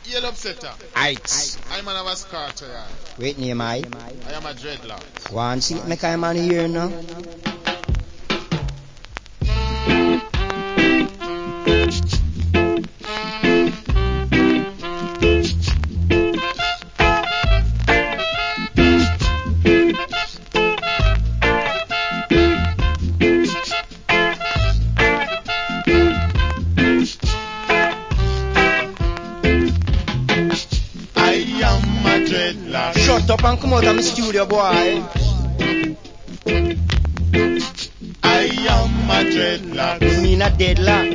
Yellow upsetter. Heights. I'm an of a Carter, yeah. Wait name I. I am a dreadlock. Go on, see, make I man here now. Shut up and come out of my studio, boy. I am a dreadlock. You mean a deadlock?